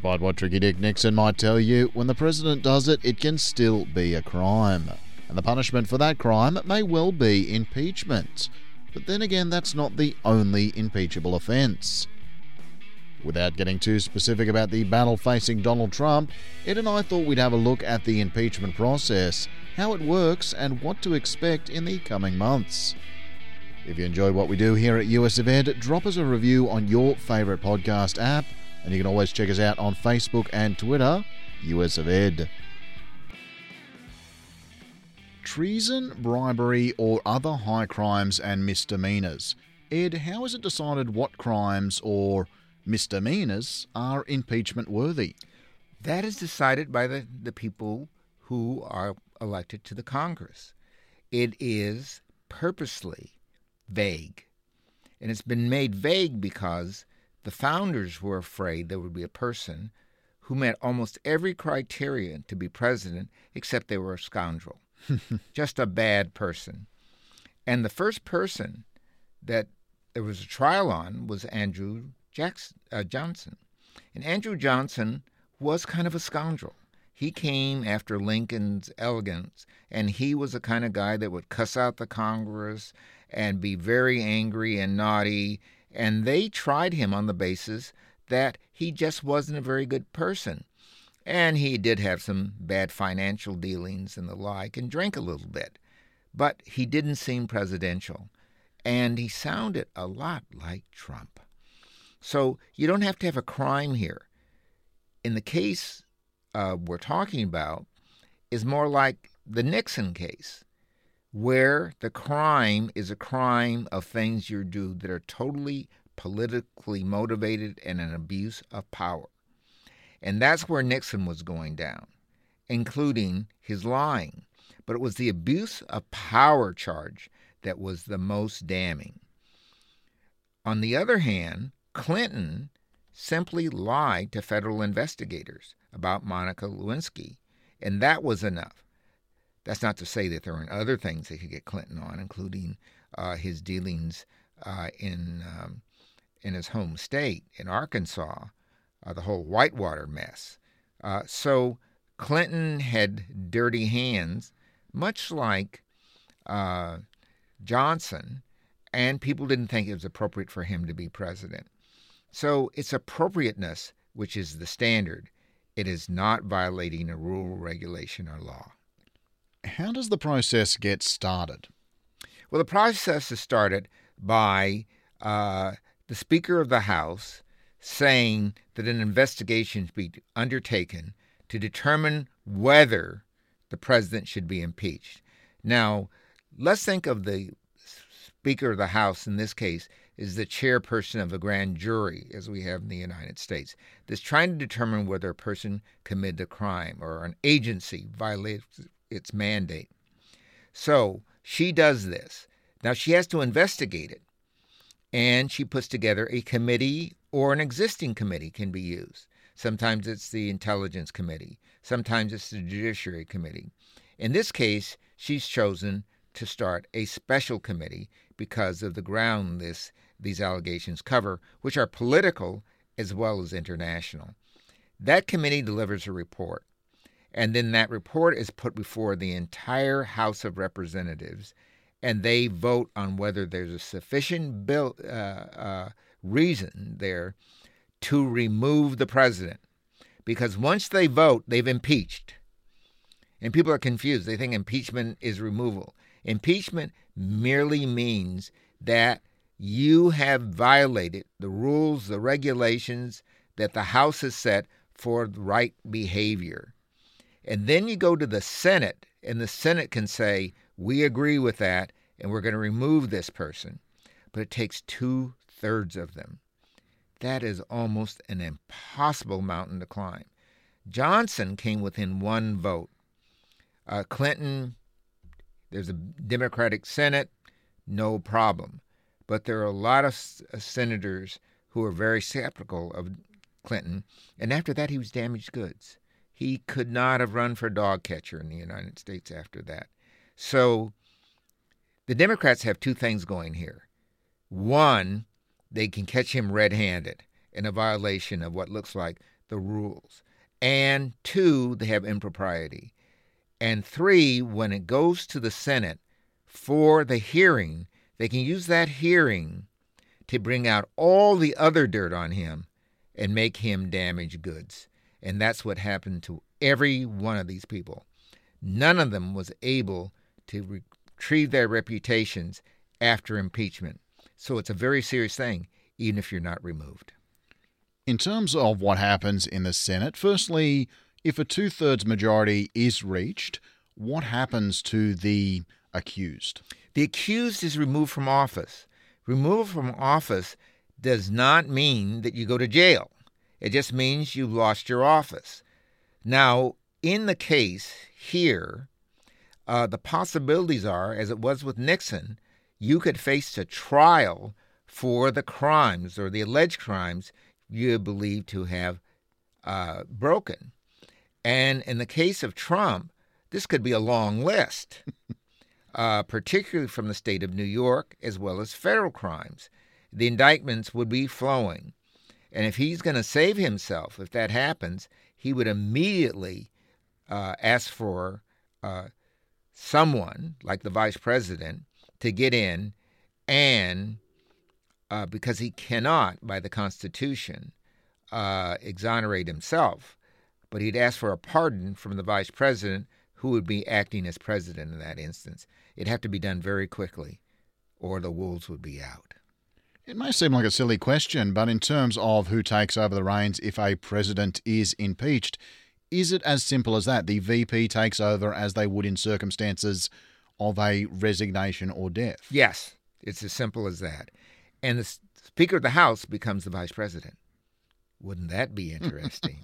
Despite what Tricky Dick Nixon might tell you, when the president does it, it can still be a crime. And the punishment for that crime may well be impeachment. But then again, that's not the only impeachable offence. Without getting too specific about the battle facing Donald Trump, Ed and I thought we'd have a look at the impeachment process, how it works, and what to expect in the coming months. If you enjoy what we do here at US of Ed, drop us a review on your favourite podcast app, and you can always check us out on Facebook and Twitter, US of Ed. Treason, bribery, or other high crimes and misdemeanours. Ed, how is it decided what crimes or misdemeanours are impeachment worthy? That is decided by the people who are elected to the Congress. It is purposely vague. And it's been made vague because the founders were afraid there would be a person who met almost every criterion to be president, except they were a scoundrel, just a bad person. And the first person that there was a trial on was Andrew Johnson. And Andrew Johnson was kind of a scoundrel. He came after Lincoln's elegance, and he was the kind of guy that would cuss out the Congress and be very angry and naughty. And they tried him on the basis that he just wasn't a very good person. And he did have some bad financial dealings and the like, and drank a little bit. But he didn't seem presidential. And he sounded a lot like Trump. So you don't have to have a crime here. In the case we're talking about is more like the Nixon case, where the crime is a crime of things you do that are totally politically motivated and an abuse of power. And that's where Nixon was going down, including his lying. But it was the abuse of power charge that was the most damning. On the other hand, Clinton simply lied to federal investigators about Monica Lewinsky, and that was enough. That's not to say that there weren't other things they could get Clinton on, including his dealings in his home state, in Arkansas, the whole Whitewater mess. So Clinton had dirty hands, much like Johnson, and people didn't think it was appropriate for him to be president. So it's appropriateness which is the standard. It is not violating a rule, regulation, or law. How does the process get started? Well, the process is started by the Speaker of the House saying that an investigation should be undertaken to determine whether the president should be impeached. Now, let's think of the Speaker of the House, in this case, is the chairperson of a grand jury, as we have in the United States, that's trying to determine whether a person committed a crime or an agency violates its mandate. So she does this. Now she has to investigate it, and she puts together a committee, or an existing committee can be used. Sometimes it's the Intelligence Committee. Sometimes it's the Judiciary Committee. In this case, she's chosen to start a special committee because of the ground these allegations cover, which are political as well as international. That committee delivers a report, and then that report is put before the entire House of Representatives, and they vote on whether there's a sufficient reason there to remove the president. Because once they vote, they've impeached. And people are confused. They think impeachment is removal. Impeachment merely means that you have violated the rules, the regulations that the House has set for the right behavior. And then you go to the Senate, and the Senate can say, we agree with that, and we're going to remove this person. But it takes 2/3 of them. That is almost an impossible mountain to climb. Johnson came within one vote. Clinton, there's a Democratic Senate, no problem. But there are a lot of senators who are very skeptical of Clinton. And after that, he was damaged goods. He could not have run for dog catcher in the United States after that. So the Democrats have two things going here. One, they can catch him red-handed in a violation of what looks like the rules. And 2, they have impropriety. And 3, when it goes to the Senate for the hearing, they can use that hearing to bring out all the other dirt on him and make him damaged goods. And that's what happened to every one of these people. None of them was able to retrieve their reputations after impeachment. So it's a very serious thing, even if you're not removed. In terms of what happens in the Senate, firstly, if a 2/3 majority is reached, what happens to the accused? The accused is removed from office. Removal from office does not mean that you go to jail. It just means you lost your office. Now, in the case here, the possibilities are, as it was with Nixon, you could face a trial for the crimes or the alleged crimes you believe to have broken. And in the case of Trump, this could be a long list, particularly from the state of New York, as well as federal crimes. The indictments would be flowing. And if he's going to save himself, if that happens, he would immediately ask for someone, like the vice president, to get in and, because he cannot, by the Constitution, exonerate himself, but he'd ask for a pardon from the vice president, who would be acting as president in that instance. It'd have to be done very quickly, or the wolves would be out. It may seem like a silly question, but in terms of who takes over the reins if a president is impeached, is it as simple as that? The VP takes over as they would in circumstances of a resignation or death? Yes, it's as simple as that. And the Speaker of the House becomes the vice president. Wouldn't that be interesting?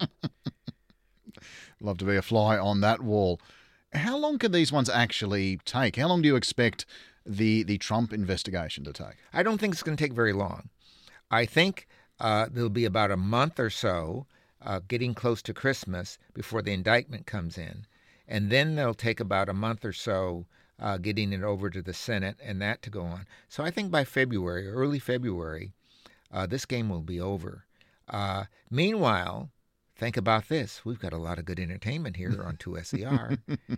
Love to be a fly on that wall. How long can these ones actually take? How long do you expect the Trump investigation to take? I don't think it's going to take very long. I think there'll be about a month or so, getting close to Christmas, before the indictment comes in. And then they'll take about a month or so getting it over to the Senate and that to go on. So I think by February, early February, this game will be over. Meanwhile, think about this. We've got a lot of good entertainment here on 2SER.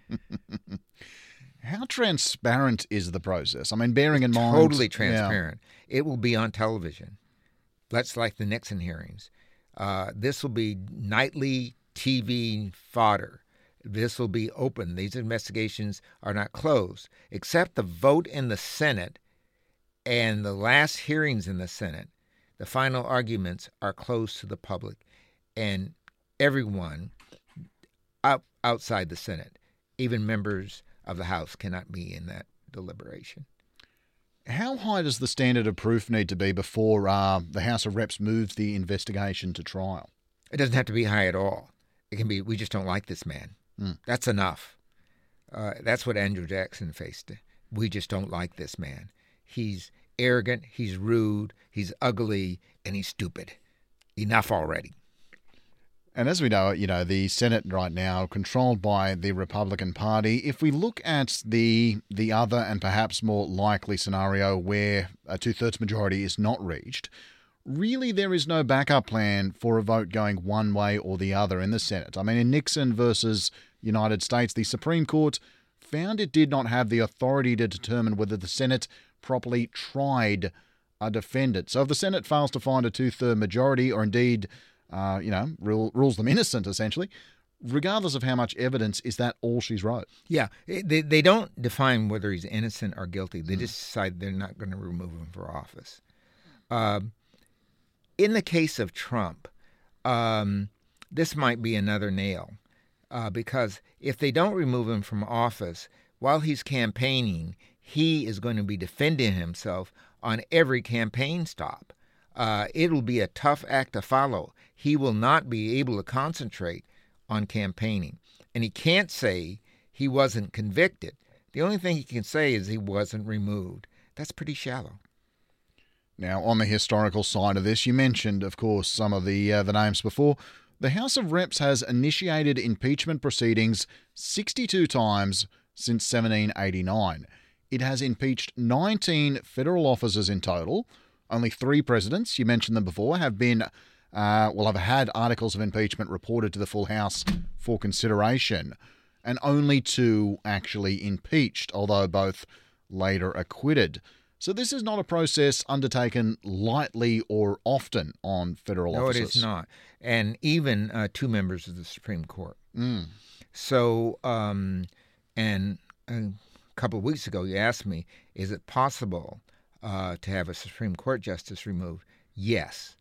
How transparent is the process? I mean, bearing in mind... Totally transparent. Yeah. It will be on television. That's like the Nixon hearings. This will be nightly TV fodder. This will be open. These investigations are not closed, except the vote in the Senate and the last hearings in the Senate. The final arguments are closed to the public, and everyone outside the Senate, even members of the House, cannot be in that deliberation. How high does the standard of proof need to be before the House of Reps moves the investigation to trial? It doesn't have to be high at all. It can be, we just don't like this man. That's enough. That's what Andrew Jackson faced. We just don't like this man. He's arrogant, he's rude, he's ugly, and he's stupid. Enough already. And as we know, the Senate right now controlled by the Republican Party. If we look at the other and perhaps more likely scenario where a 2/3 majority is not reached, really there is no backup plan for a vote going one way or the other in the Senate. I mean, in Nixon versus United States, the Supreme Court found it did not have the authority to determine whether the Senate properly tried a defendant. So if the Senate fails to find a 2/3 majority, or indeed rules them innocent, essentially, regardless of how much evidence, is that all she's wrote? Yeah, they don't define whether he's innocent or guilty. They just decide they're not going to remove him from office. In the case of Trump, this might be another nail, because if they don't remove him from office, while he's campaigning, he is going to be defending himself on every campaign stop. It'll be a tough act to follow. He will not be able to concentrate on campaigning. And he can't say he wasn't convicted. The only thing he can say is he wasn't removed. That's pretty shallow. Now, on the historical side of this, you mentioned, of course, some of the names before. The House of Reps has initiated impeachment proceedings 62 times since 1789. It has impeached 19 federal officers in total. Only 3 presidents, you mentioned them before, have been will have had articles of impeachment reported to the full House for consideration, and only 2 actually impeached, although both later acquitted. So this is not a process undertaken lightly or often on federal offices. No, it is not. And even 2 members of the Supreme Court. Mm. So, and a couple of weeks ago, you asked me, is it possible to have a Supreme Court justice removed? Yes.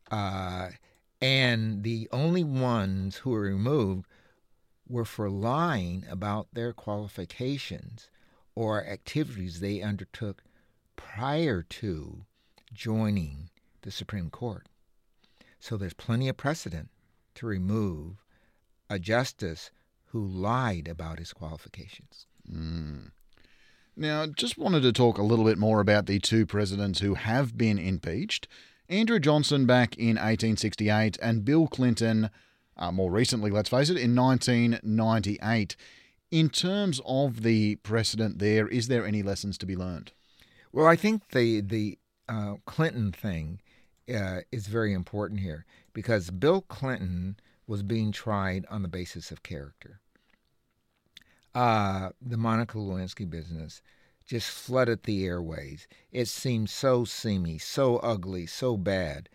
And the only ones who were removed were for lying about their qualifications or activities they undertook prior to joining the Supreme Court. So there's plenty of precedent to remove a justice who lied about his qualifications. Now, just wanted to talk a little bit more about the 2 presidents who have been impeached. Andrew Johnson back in 1868 and Bill Clinton, more recently, let's face it, in 1998. In terms of the precedent there, is there any lessons to be learned? Well, I think the Clinton thing is very important here because Bill Clinton was being tried on the basis of character. The Monica Lewinsky business just flooded the airways. It seemed so seamy, so ugly, so bad.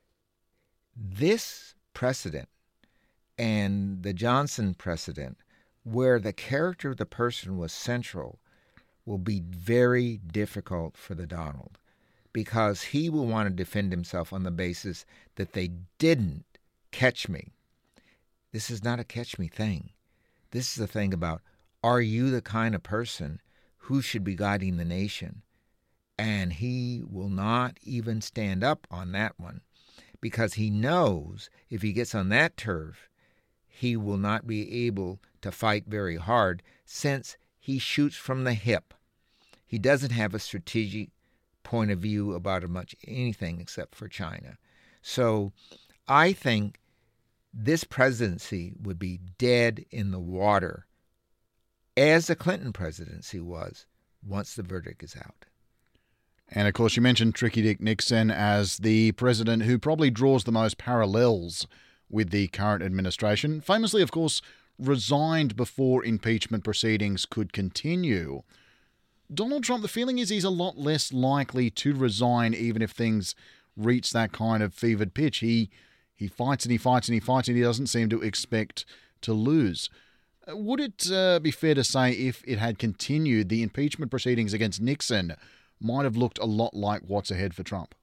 This precedent and the Johnson precedent, where the character of the person was central, will be very difficult for the Donald because he will want to defend himself on the basis that they didn't catch me. This is not a catch me thing. This is a thing about, are you the kind of person who should be guiding the nation? And he will not even stand up on that one because he knows if he gets on that turf, he will not be able to fight very hard since he shoots from the hip. He doesn't have a strategic point of view about much anything except for China. So I think this presidency would be dead in the water, as the Clinton presidency was, once the verdict is out. And, of course, you mentioned Tricky Dick Nixon as the president who probably draws the most parallels with the current administration. Famously, of course, resigned before impeachment proceedings could continue. Donald Trump, the feeling is he's a lot less likely to resign even if things reach that kind of fevered pitch. He fights and he fights and he fights and he doesn't seem to expect to lose. Would it be fair to say if it had continued, the impeachment proceedings against Nixon might have looked a lot like what's ahead for Trump?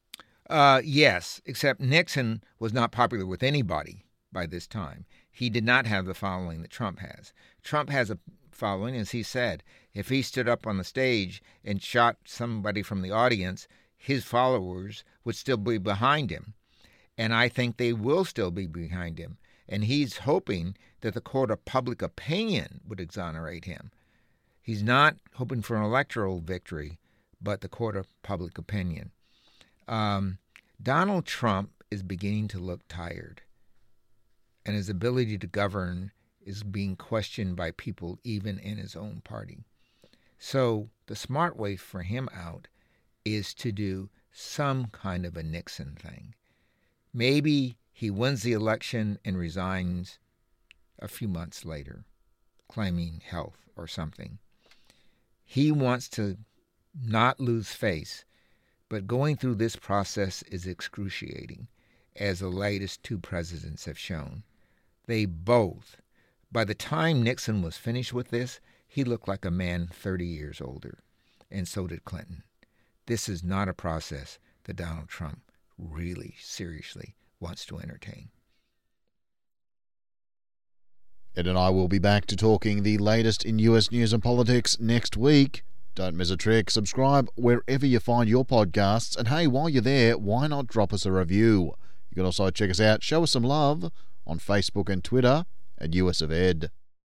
Yes, except Nixon was not popular with anybody by this time. He did not have the following that Trump has. Trump has a following, as he said. If he stood up on the stage and shot somebody from the audience, his followers would still be behind him. And I think they will still be behind him. And he's hoping that the court of public opinion would exonerate him. He's not hoping for an electoral victory, but the court of public opinion. Donald Trump is beginning to look tired, and his ability to govern is being questioned by people even in his own party. So the smart way for him out is to do some kind of a Nixon thing. Maybe he wins the election and resigns a few months later, claiming health or something. He wants to not lose face, but going through this process is excruciating, as the latest 2 presidents have shown. They both, by the time Nixon was finished with this, he looked like a man 30 years older, and so did Clinton. This is not a process that Donald Trump really seriously wants to entertain. Ed and I will be back to talking the latest in US news and politics next week. Don't miss a trick. Subscribe wherever you find your podcasts. And hey, while you're there, why not drop us a review? You can also check us out, show us some love on Facebook and Twitter at US of Ed.